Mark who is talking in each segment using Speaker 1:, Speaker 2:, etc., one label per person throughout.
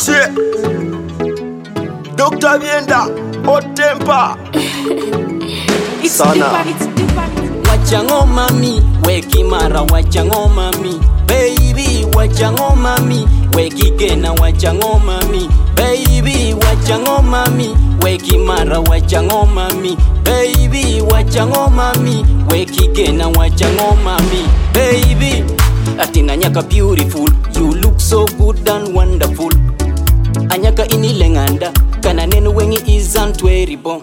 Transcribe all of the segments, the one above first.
Speaker 1: Shit. Dr. Vienda, hot temper. Sana.
Speaker 2: Wachango mami, weki mara wachango mami. Baby, wachango mami, weki kena wachango mami. Baby, wachango mami, weki mara wachango mami. Baby, wachango mami, weki kena wachango mami. Baby, atina nyaka beautiful, you look so good and wonderful. Anyaka inilenganda, kana nenu wengi isn't terrible.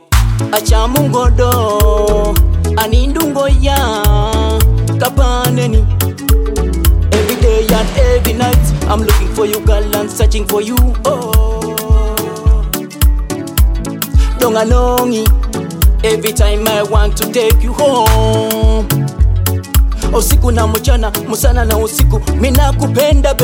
Speaker 2: Achamungodo, anindungo ya kapaneni. Every day and every night, I'm looking for you, girl, and searching for you. Oh, donganongi. Every time I want to take you home. Usiku na mchana, musana na usiku, mina kupenda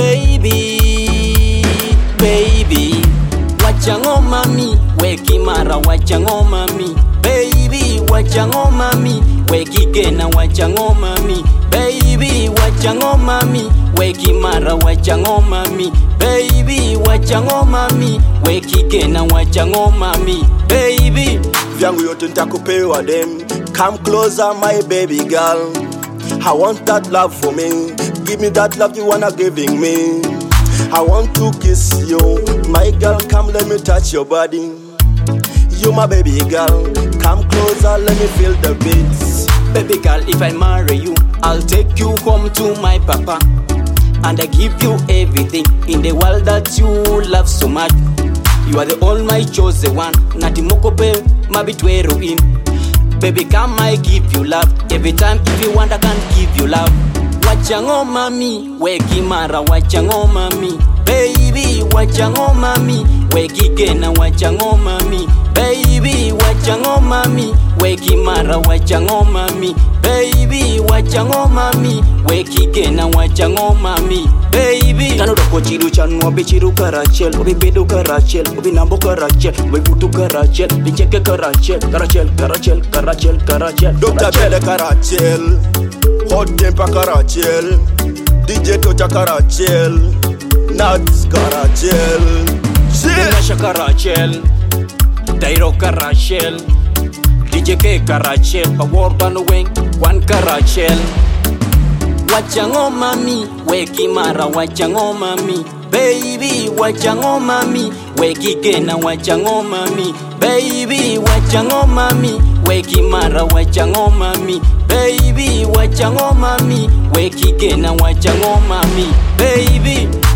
Speaker 2: baby, baby. Wachango mami, weki mara wachango mami. Baby, wachango mami, weki kena wachango mami. Baby, wachango mami, weki mara wachango mami. Baby, wachango mami, weki kena wachango mami. Baby,
Speaker 1: Vyangu yote nitakupewa dem. Come closer my baby girl. I want that love for me. Give me that love you wanna giving me. I want to kiss you. My girl, come let me touch your body. You my baby girl. Come closer, let me feel the beats.
Speaker 2: baby girl, if I marry you, I'll take you home to my papa. And I give you everything in the world that you love so much. You are the all my chosen one. Nati mokope, mabitwero in. Baby, come I give you love. Every time if you want I can give you love. Wachango mami, weki mara wachango mami. Baby, wachango mami, weki kena wachango mami. Baby, wachango mami, weki mara wachango mami. Baby, wachango mami, weki kena wachango mami. Baby, kano doko chiru chanu obi chiru karachel, obi bedu karachel, obi nambo karachel, obi butu karachel, lincheke karachel, karachel, karachel, karachel, karachel.
Speaker 1: Dr. Bele karachel, hot temper karachel, DJ Tocha karachel, Nuts karachel. Shit.
Speaker 2: Nasha karachel, Dairo karachel, DJ K karachel, award on the wing, one karachel. Wachango mami, weki mara wachango mami. Baby, wachango mami, weki kena wachango mami. Baby, wachango mami, weki mara wachango mami. Baby, wachango mami, weki kena wachango mami. Baby.